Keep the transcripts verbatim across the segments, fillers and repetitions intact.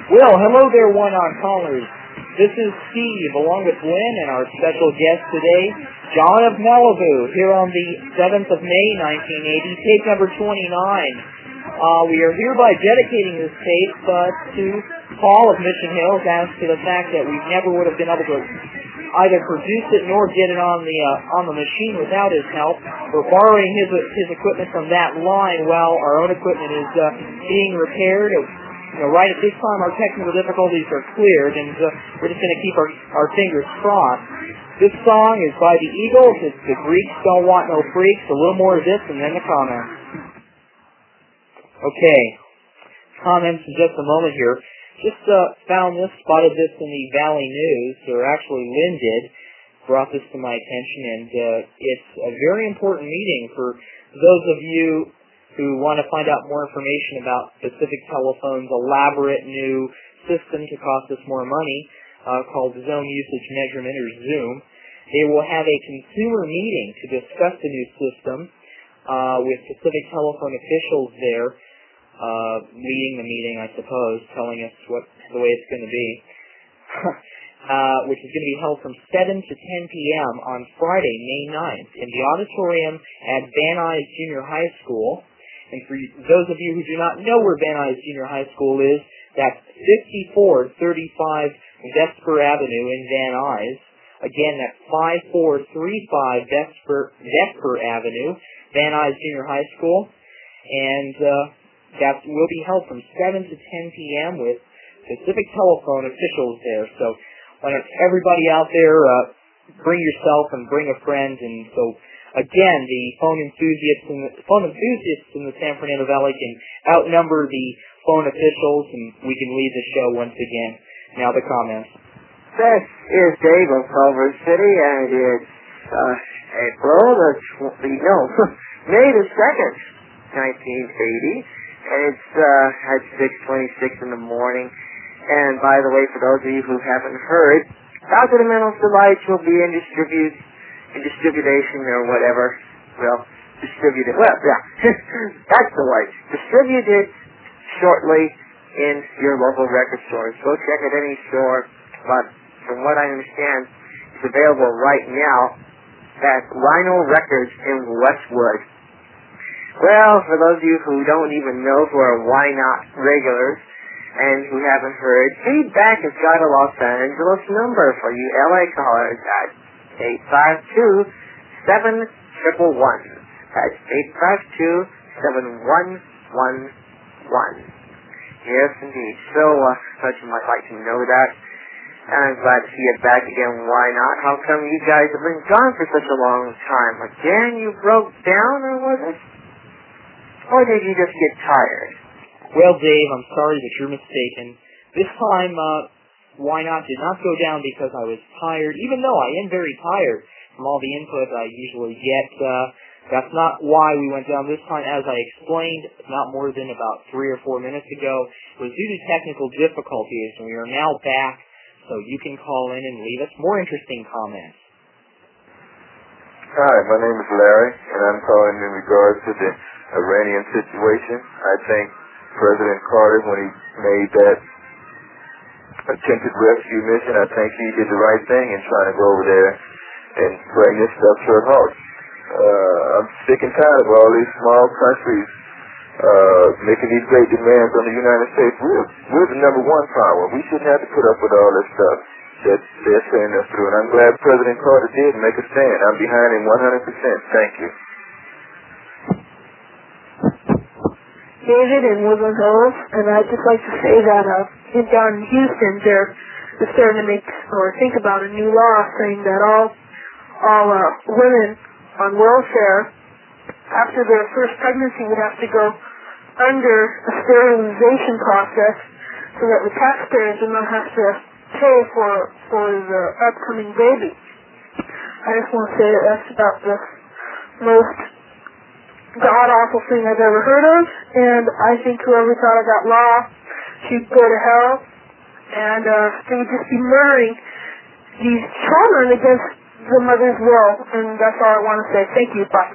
Well, hello there, one-on callers. This is Steve, along with Lynn, and our special guest today, John of Malibu, here on the seventh of May, nineteen eighty, tape number twenty-nine. Uh, we are hereby dedicating this tape uh, to Paul of Mission Hills, as to the fact that we never would have been able to either produce it nor get it on the uh, on the machine without his help. We're borrowing his his equipment from that line while our own equipment is uh, being repaired. You know, right at this time, our technical difficulties are cleared, and uh, we're just going to keep our, our fingers crossed. This song is by the Eagles. It's The Greeks Don't Want No Freaks. A little more of this, and then the comments. Okay, comments in just a moment here. Just uh, found this, spotted this in the Valley News, or actually Lynn did, brought this to my attention, and uh, it's a very important meeting for those of you who want to find out more information about Pacific Telephone's elaborate new system to cost us more money, uh, called Zone Usage Measurement, or Zoom. They will have a consumer meeting to discuss the new system uh, with Pacific Telephone officials there, uh, leading the meeting, I suppose, telling us what the way it's going to be, uh, which is going to be held from seven to ten p.m. on Friday, May ninth, in the auditorium at Van Nuys Junior High School. And for those of you who do not know where Van Nuys Junior High School is, that's fifty-four thirty-five Vesper Avenue in Van Nuys. Again, that's five four three five Vesper, Vesper Avenue, Van Nuys Junior High School. And uh, that will be held from seven to ten p.m. with Pacific Telephone officials there. So why don't everybody out there uh, bring yourself and bring a friend. And so, again, the phone enthusiasts in the, phone enthusiasts in the San Fernando Valley can outnumber the phone officials, and we can lead the show once again. Now the comments. This is Dave of Culver City, and it's uh, April the tw- no May the second, nineteen eighty, and it's uh, at six twenty-six in the morning. And by the way, for those of you who haven't heard, Doctor Mental's Delights will be in distribute. in distribution or whatever. Well, distributed. Well, yeah. That's the word. Distributed shortly in your local record stores. Go check at any store. But from what I understand, it's available right now at Rhino Records in Westwood. Well, for those of you who don't even know who are Why Not regulars and who haven't heard, Feedback has got a Los Angeles number for you L A callers at eight five two, seven one one one. That's eight five two, seven one one one. Yes, indeed. So, uh, thought you might like to know that. And I'm glad to see you back again. Why not? How come you guys have been gone for such a long time? Again, you broke down, or was it? Or did you just get tired? Well, Dave, I'm sorry that you're mistaken. This time, uh, Why Not did not go down because I was tired, even though I am very tired from all the input I usually get. Uh, that's not why we went down this time. As I explained not more than about three or four minutes ago, it was due to technical difficulties, and we are now back, so you can call in and leave us more interesting comments. Hi, my name is Larry, and I'm calling in regards to the Iranian situation. I think President Carter, when he made that attempted rescue mission, I think he did the right thing in trying to go over there and bring this stuff to a halt. Uh, I'm sick and tired of all these small countries uh, making these great demands on the United States. We're, we're the number one power. We shouldn't have to put up with all this stuff that they're sending us through. And I'm glad President Carter did make a stand. I'm behind him one hundred percent. Thank you. David in Woodland Hills, and I'd just like to say that uh, in down in Houston, they're, they're starting to make or think about a new law saying that all all uh, women on welfare after their first pregnancy would have to go under a sterilization process so that the taxpayers do not have to pay for for the upcoming baby. I just want to say that that's about the most god-awful thing I've ever heard of, and I think whoever thought of that law should go to hell, and uh, they would just be murdering these children against the mother's will, and that's all I want to say. Thank you. Bye.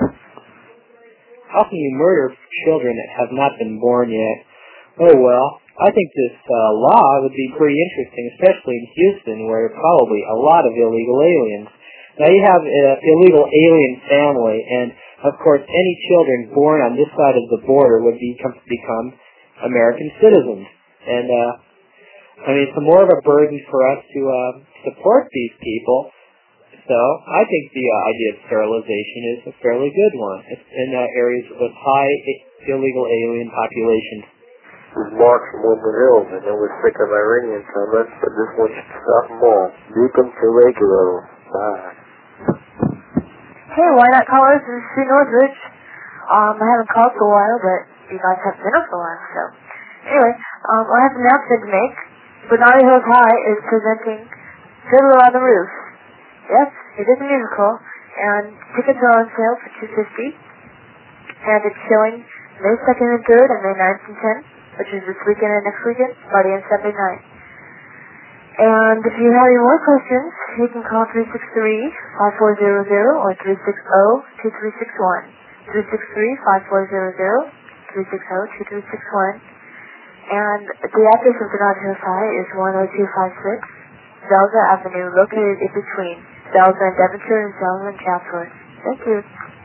How can you murder children that have not been born yet? Oh well, I think this uh, law would be pretty interesting, especially in Houston, where there are probably a lot of illegal aliens. Now you have an illegal alien family, and of course any children born on this side of the border would become, become American citizens. And uh, I mean, it's more of a burden for us to uh, support these people. So I think the uh, idea of sterilization is a fairly good one in uh, areas with high illegal alien populations. This is Mark from Woodland Hills, and then we're sick of Iranian comments, but this one should stop them all. Nuke them to regular. Bye. Hey, why not callers? This is Sue Northridge. Um, I haven't called for a while, but you guys haven't been up for a while, so. Anyway, um, I have an announcement to make. Bernardi Hills High is presenting Fiddler on the Roof. Yes, it is a musical, and tickets are on sale for two dollars and fifty cents, and it's showing May second and third and May ninth and tenth, which is this weekend and next weekend, Friday and Saturday night. And if you have any more questions, you can call three six three, five four zero zero or three six zero, two three six one. three six three, five four zero zero, three six zero, two three six one. And the address of Bernardi Hills High is one oh two five six Zelda Avenue, located in between Zelda and Devonshire and Zelda and Chatsworth. Thank you.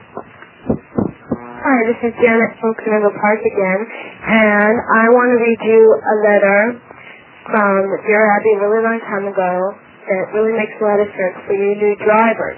Hi, this is Janet from Canoga Park again, and I want to read you a letter from Dear Abby a really long time ago that really makes a lot of sense for you new drivers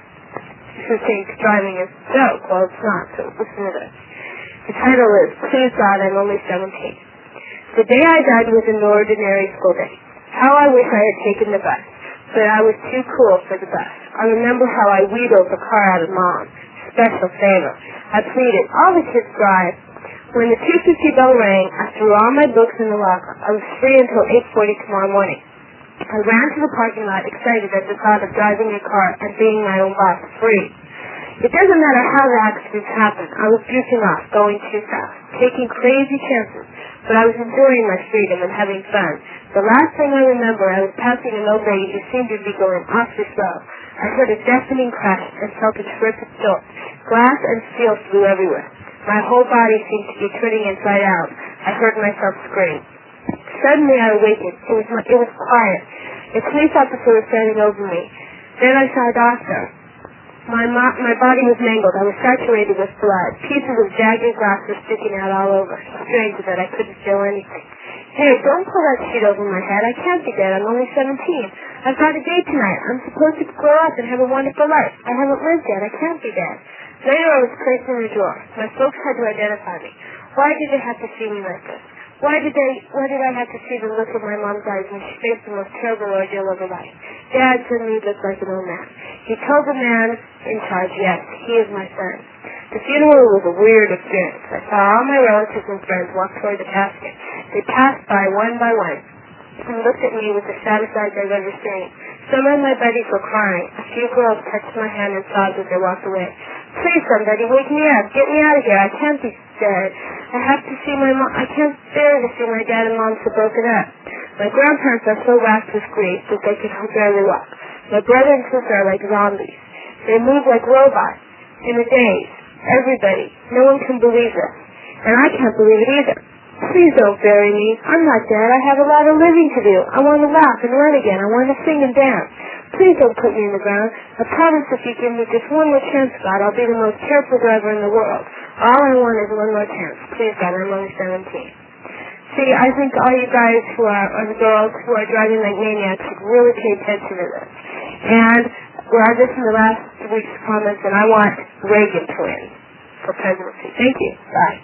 who think driving is a joke. Well, it's not, so listen to this. The title is, Please God, I'm Only seventeen. The day I died was an ordinary school day. How I wish I had taken the bus, but I was too cool for the bus. I remember how I wheedled the car out of Mom. Special favor. I pleaded, all the kids drive. When the two fifty bell rang, I threw all my books in the locker. I was free until eight forty tomorrow morning. I ran to the parking lot, excited at the thought of driving a car and being my own boss, free. It doesn't matter how the accidents happen. I was drifting off, going too fast, taking crazy chances, but I was enjoying my freedom and having fun. The last thing I remember, I was passing an old lady who seemed to be going awfully slow. I heard a deafening crash and felt a terrific jolt. Glass and steel flew everywhere. My whole body seemed to be turning inside out. I heard myself scream. Suddenly I awakened. It was, it was quiet. A police officer was standing over me. Then I saw a doctor. My, mo- my body was mangled. I was saturated with blood. Pieces of jagged glass were sticking out all over. Strange that I couldn't feel anything. Hey, don't pull that sheet over my head. I can't be dead. I'm only seventeen. I've got a date tonight. I'm supposed to grow up and have a wonderful life. I haven't lived yet. I can't be dead. Later I was placed in a drawer. My folks had to identify me. Why did they have to see me like this? Why did they, why did I have to see the look of my mom's eyes when she faced the most terrible ordeal of her life? Dad suddenly looked like an old man. He told the man in charge, yes, he is my son. The funeral was a weird experience. I saw all my relatives and friends walk toward the casket. They passed by one by one and looked at me with the saddest eyes I've ever seen. Some of my buddies were crying. A few girls touched my hand and sobbed as they walked away. Please, somebody, wake me up. Get me out of here. I can't be dead. I have to see my mom. I can't bear to see my dad and mom so broken up. My grandparents are so racked with grief that they can barely walk. My brother and sister are like zombies. They move like robots. In a daze. Everybody. No one can believe this. And I can't believe it either. Please don't bury me. I'm not dead. I have a lot of living to do. I want to laugh and run again. I want to sing and dance. Please don't put me in the ground. I promise if you give me just one more chance, God, I'll be the most careful driver in the world. All I want is one more chance. Please, God, I'm only seventeen. See, I think all you guys who are, or the girls who are driving like maniacs should really pay attention to this. And well, I listened to last week's comments, and I want Reagan to win for presidency. Thank you. Bye.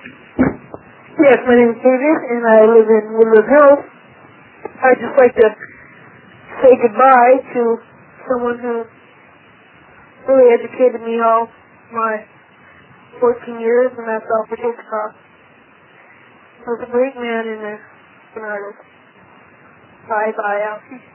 Yes, my name is David, and I live in Woodland Hills. I'd just like to say goodbye to someone who really educated me all my fourteen years, and that's Alfred Hitchcock. He was a great man and a, an artist. Bye-bye, Alfie.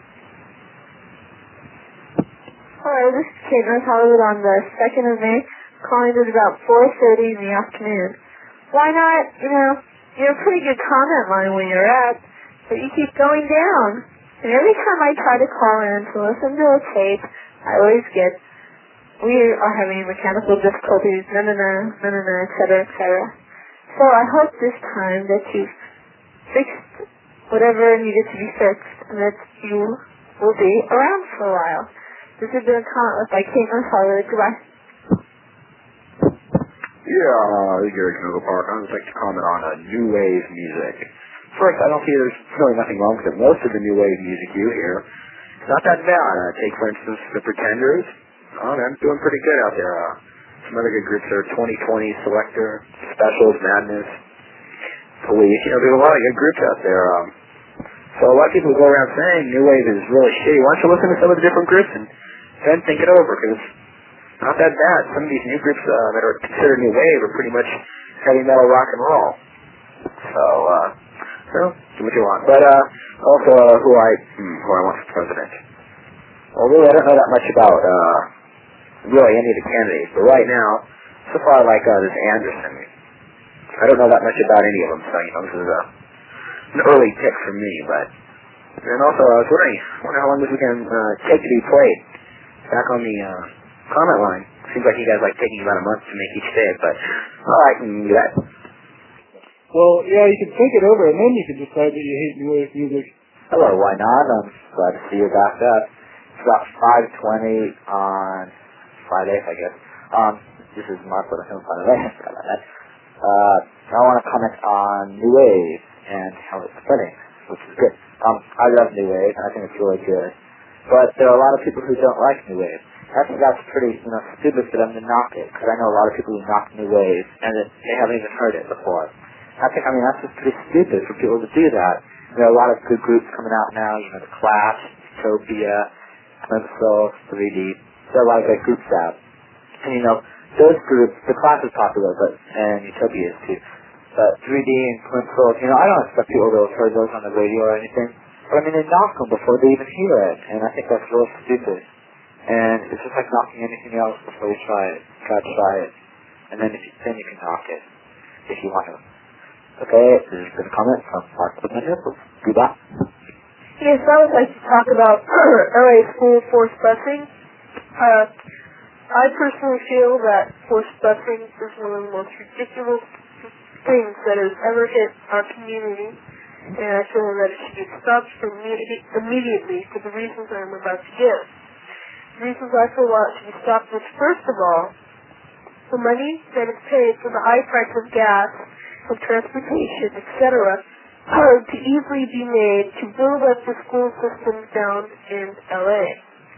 Hi, this is Kate North Hollywood on the second of May, calling at about four thirty in the afternoon. Why not, you know, you're a pretty good comment line when you're up, but you keep going down. And every time I try to call in to listen to a tape, I always get, we are having mechanical difficulties, no, no, no, no, no, no, et cetera, et cetera. So I hope this time that you've fixed whatever needed to be fixed, and that you will be around for a while. This has been a comment by Kate and Charlotte. Goodbye. Yeah, uh, this is Gary Canoga Park. I would like to comment on uh, new wave music. First, I don't see there's really nothing wrong with it. Most of the new wave music you hear, it's not that bad. Uh, take, for instance, The Pretenders. Oh, they're doing pretty good out there. Uh, some other good groups are twenty twenty, Selector, Specials, Madness, Police. You know, there's a lot of good groups out there. Um, so a lot of people go around saying new wave is really shitty. Why don't you listen to some of the different groups and then think it over, because it's not that bad. Some of these new groups uh, that are considered new wave are pretty much heavy metal rock and roll. So, uh, so do what you want. But uh, also uh, who I hmm, who I want for president. Well, really, I don't know that much about uh, really any of the candidates. But right now, so far I like uh, this Anderson. I don't know that much about any of them, so you know this is a, an early pick for me. But and also I was wondering, I wonder how long this weekend uh, take to be played. Back on the uh, comment line. Seems like you guys like taking about a month to make each day, but well, I can do that. Well, yeah, you can think it over, and then you can decide that you hate new wave music. Hello, why not? I'm glad to see you back up. It's about five twenty on Friday, I guess. Um, this is Mark with a film Friday. Sorry about that. Uh, I want to comment on new wave and how it's spreading, which is good. Um, I love new wave, and I think it's really good. But there are a lot of people who don't like new wave. I think that's pretty, you know, stupid for them to knock it, because I know a lot of people who knock new wave, and that they haven't even heard it before. I think, I mean, that's just pretty stupid for people to do that. There are a lot of good groups coming out now, you know, The Clash, Utopia, Plimsoll, three D. There are a lot of good groups out. And, you know, those groups, The Clash is popular, but, and Utopia is too. But three D and Plimsoll, you know, I don't expect people to have heard those on the radio or anything. But I mean, they knock them before they even hear it, and I think that's really stupid. And it's just like knocking anything else before you try it. You gotta try it, and then if you, then you can knock it if you want to. Okay, this is a comment from Mark Woodman. Goodbye. Yes, I would like to talk about L A school forced busing. Uh, I personally feel that forced busing is one of the most ridiculous things that has ever hit our community. And I feel that it should be stopped immediately for the reasons I'm about to give. The reasons I feel that it should be stopped is, first of all, the money that is paid for the high price of gas and transportation, et cetera, to easily be made to build up the school systems down in L A,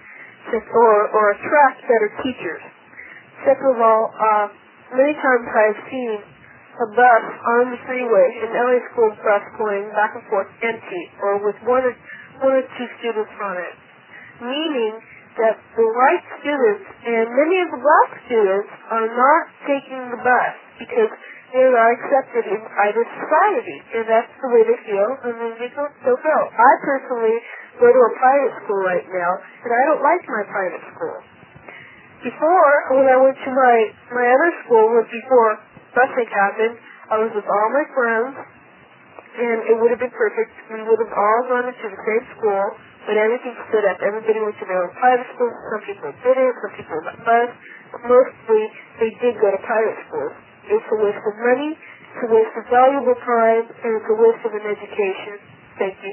or, or attract better teachers. Second of all, uh, many times I've seen a bus on the freeway, an L A school bus going back and forth empty, or with one or, one or two students on it. Meaning that the white students and many of the black students are not taking the bus because they are accepted in either society, and that's the way they feel, and then they don't, don't go. I personally go to a private school right now, and I don't like my private school. Before, when I went to my, my other school, was before busing happened, I was with all my friends, and it would have been perfect. We would have all gone into the same school, but everything stood up. Everybody went to their own private school. Some people didn't, some people got bused. But mostly, they did go to private schools. It's a waste of money, it's a waste of valuable time, and it's a waste of an education. Thank you.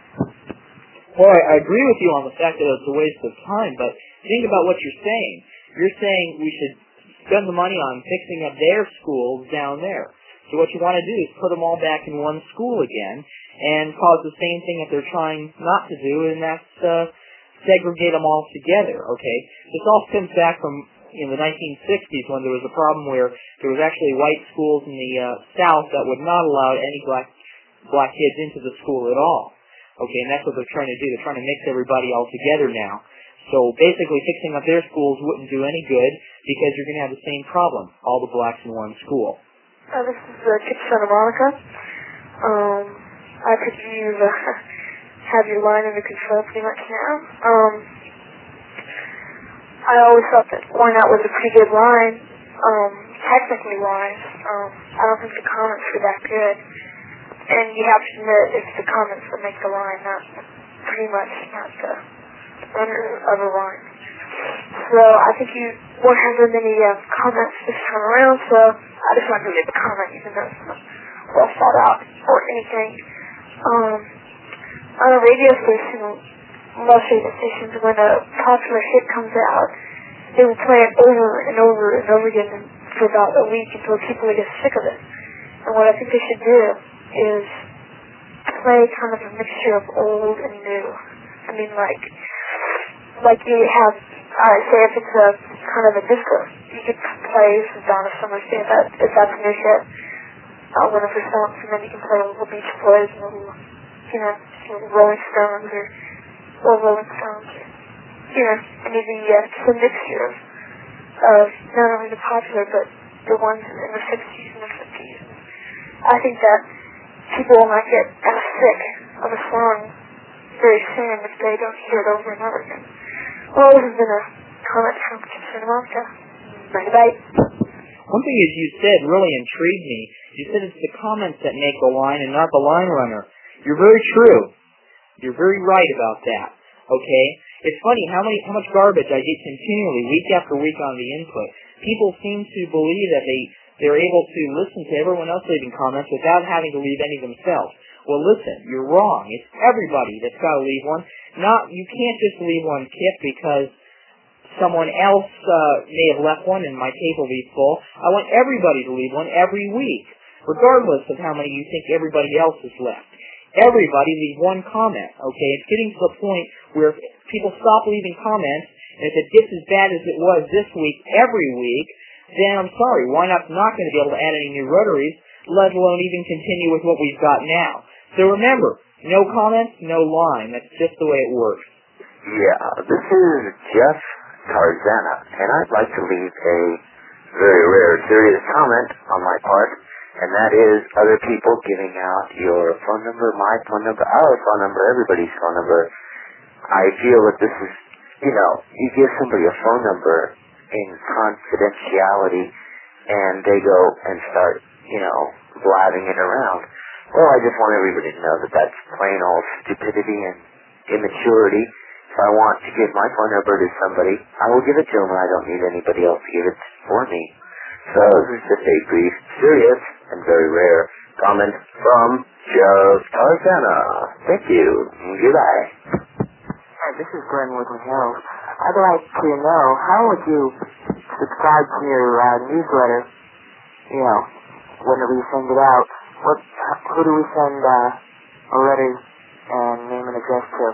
Well, I, I agree with you on the fact that it's a waste of time, but think about what you're saying. You're saying we should spend the money on fixing up their schools down there. So what you want to do is put them all back in one school again and cause the same thing that they're trying not to do, and that's uh, segregate them all together, okay? This all stems back from in the nineteen sixties when there was a problem where there was actually white schools in the uh, South that would not allow any black black kids into the school at all. Okay, and that's what they're trying to do. They're trying to mix everybody all together now. So basically fixing up their schools wouldn't do any good because you're going to have the same problem, all the blacks in one school. Uh, this is uh, Kip Santa Monica. Um, I could use, uh, have your line under control pretty much now. Um, I always thought that Why Not was a pretty good line, um, technically wise. Um, I don't think the comments were that good. And you have to admit it's the comments that make the line, not pretty much not the runner of a line. So I think you won't have very many uh, comments this time around, so I just wanted to leave a comment even though it's not well thought out or anything. Um, on a radio station, most radio stations, when a popular hit comes out, they will play it over and over and over again for about a week until people get sick of it. And what I think they should do is play kind of a mixture of old and new. I mean, like, like you have, uh, say if it's a kind of a disco, you could play some Donna Summer, say if, that, if that's a new hit, uh, one of her songs, and then you can play a little Beach Boys, a little, you know, little Rolling Stones, or little Rolling Stones, or, you know, and maybe uh, just a mixture of, of not only the popular, but the ones in the sixties and the fifties. I think that people will not get as sick of a song very soon if they don't hear it over and over again. Well, this has been a comment from Santa Monica. Bye-bye. One thing as you said really intrigued me. You said it's the comments that make the line and not the line runner. You're very true. You're very right about that. Okay? It's funny how many how much garbage I get continually, week after week on the input. People seem to believe that they, they're able to listen to everyone else leaving comments without having to leave any themselves. Well, listen, you're wrong. It's everybody that's got to leave one. Not You can't just leave one, Kip, because someone else uh, may have left one and my tape will be full. I want everybody to leave one every week, regardless of how many you think everybody else has left. Everybody leave one comment, okay? It's getting to the point where people stop leaving comments, and if it gets as bad as it was this week, every week, then I'm sorry, why not not going to be able to add any new rotaries, let alone even continue with what we've got now. So remember, no comments, no line. That's just the way it works. Yeah, this is Jeff Tarzana, and I'd like to leave a very rare, serious comment on my part, and that is other people giving out your phone number, my phone number, our phone number, everybody's phone number. I feel that this is, you know, you give somebody a phone number in confidentiality, and they go and start, you know, blabbing it around. Well, I just want everybody to know that that's plain old stupidity and immaturity. If I want to give my phone number to somebody, I will give it to them, and I don't need anybody else to give it for me. So this is just a brief, serious, and very rare comment from Jeff Tarzana. Thank you. Goodbye. Hi, this is Glenn Woodland Hills. I'd like to know, how would you subscribe to your uh, newsletter, you know, whenever you send it out? What, who do we send uh, a letter and name and address to?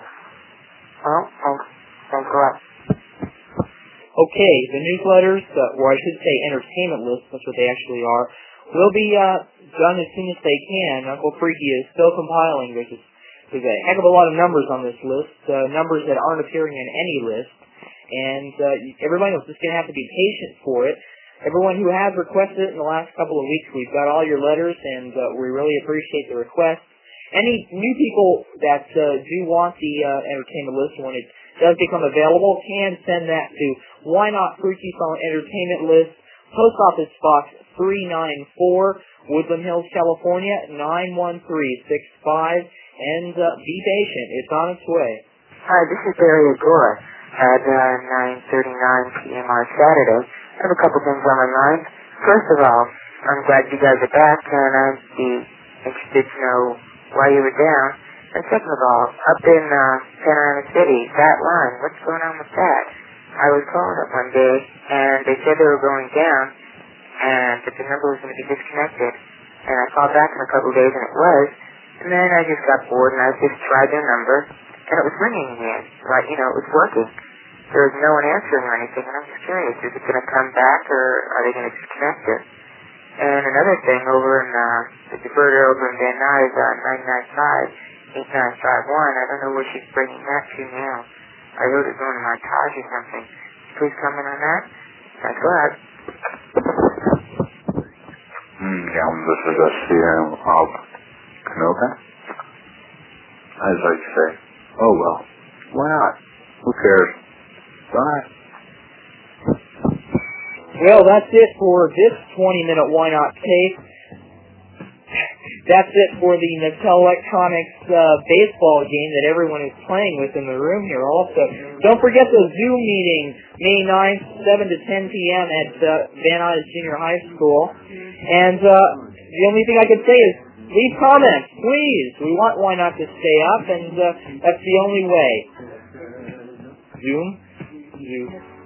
Oh, thanks. Thanks a lot. Okay, the newsletters, uh, or I should say entertainment lists, that's what they actually are, will be uh, done as soon as they can. Uncle Freaky is still compiling. There's a, there's a heck of a lot of numbers on this list, uh, numbers that aren't appearing in any list, and uh, everybody is just going to have to be patient for it. Everyone who has requested it in the last couple of weeks, we've got all your letters, and uh, we really appreciate the requests. Any new people that uh, do want the uh, entertainment list when it does become available can send that to Why Not Freaky Phone Entertainment List, Post Office Box three nine four, Woodland Hills, California, nine one three six five, and uh, be patient. It's on its way. Hi, this is Barry Agora at uh, nine thirty-nine p.m. on Saturday. I have a couple things on my mind. First of all, I'm glad you guys are back, and I'd be interested to know why you were down. And second of all, up in uh, Panorama City, that line, what's going on with that? I was calling up one day, and they said they were going down, and that the number was going to be disconnected. And I called back in a couple of days, and it was. And then I just got bored, and I just tried their number, and it was ringing again. Like, you know, it was working. There was no one answering or anything, and I'm just curious, is it going to come back, or are they going to disconnect it? And another thing, over in uh, the diverter over in Van Nuys, uh, nine nine five, eight nine five one, I don't know where she's bringing that to now. I heard it going to Montage or something. Please comment on that. Thanks a lot. Mm, yeah, this is a C M of Canoga. I'd like to say, oh well, why not? Who cares? Bye. Well, that's it for this twenty-minute Why Not tape. That's it for the Mattel Electronics uh, baseball game that everyone is playing with in the room here also. Don't forget the Zoom meeting, May ninth, seven to ten p.m. at uh, Van Nuys Junior High School. And uh, the only thing I could say is leave comments, please. We want Why Not to stay up, and uh, that's the only way. Zoom? Zoom.